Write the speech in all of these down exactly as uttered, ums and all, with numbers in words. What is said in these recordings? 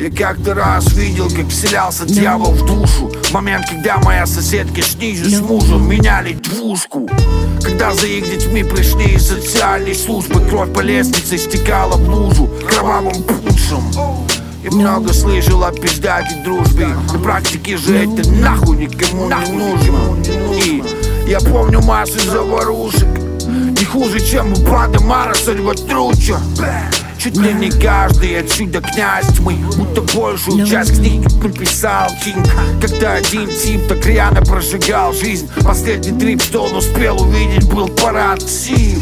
Я как-то раз видел, как вселялся дьявол в душу. В момент, когда моя соседка снизу с мужем меняли двушку. Когда за их детьми пришли из социальной службы, кровь по лестнице стекала в лужу кровавым пуншем. Я много слышал о пиздате дружбе, на практике же это нахуй никому не нужен. И я помню массу заварушек, не хуже, чем у банда Мара Сальватруча. Чуть ли не каждый отсюда князь тьмы, будто большую часть книг написал Кинг. Когда один тип так рьяно прожигал жизнь, последний трип, что он успел увидеть, был парад сил.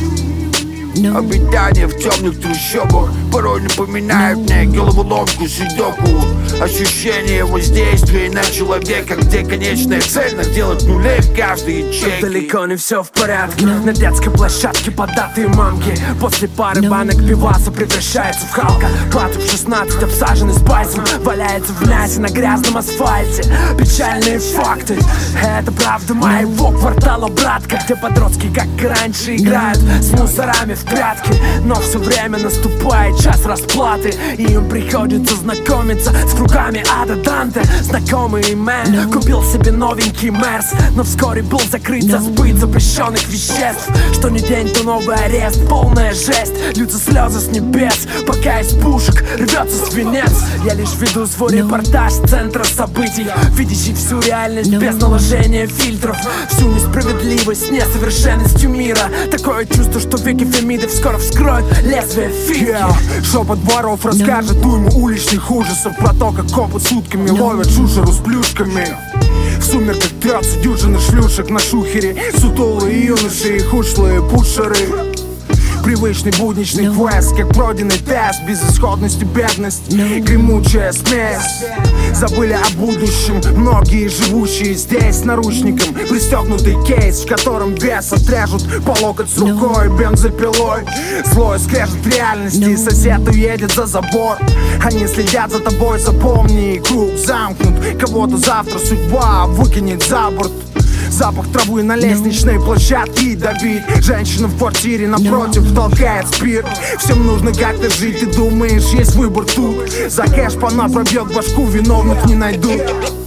Обитание в темных трущобах порой напоминает мне головоломку Судоку. Ощущение воздействия на человека, где конечная цель наделать нулей в каждой ячейке. Далеко не все в порядке. На детской площадке податые мамки после пары банок пиваса превращается в Халка. Патрик в шестнадцать обсаженный спайсом валяется в мясе на грязном асфальте. Печальные факты, это правда моего квартала, братка, где подростки, как и раньше, играют с мусорами в прятки. Но все время наступает час расплаты, и им приходится знакомиться с кругами ада Данте. Знакомый мэн купил себе новенький Мерс, но вскоре был закрыт за сбыт запрещенных веществ. Что ни день, то новый арест, полная жесть. Льются слезы с небес, пока из пушек рвется свинец. Я лишь веду свой репортаж с центра событий, видящий всю реальность без наложения фильтров, всю несправедливость с несовершенностью мира. Такое чувство, что веки Фемиды скоро вскроют лезвие фитки. yeah. Шепот воров расскажет уйму уличных ужасов про то, как копы сутками ловят шушеру с плюшками. В сумерках трется дюжина шлюшек на шухере, сутулые юноши и ушлые пушеры. Привычный будничный квест, как пройденный тест, безысходность и бедность, гремучая смесь. Забыли о будущем многие живущие здесь, с наручником пристегнутый кейс, в котором вес отрежут по локоть с рукой бензопилой. Злой скрежет реальности, сосед уедет за забор. Они следят за тобой, запомни, круг замкнут. Кого-то завтра судьба выкинет за борт. Запах травы на лестничной площадке давит. Женщина в квартире напротив толкает спирт. Всем нужно как-то жить, ты думаешь, есть выбор тут. За кэш пона пробьет башку, виновных не найдут.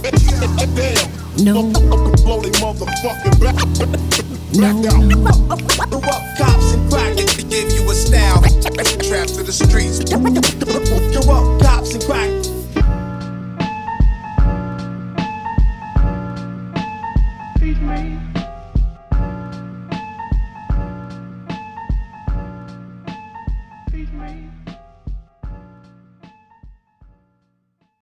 No. Cops and crack give you a style. Trapped to the streets. Cops and crack.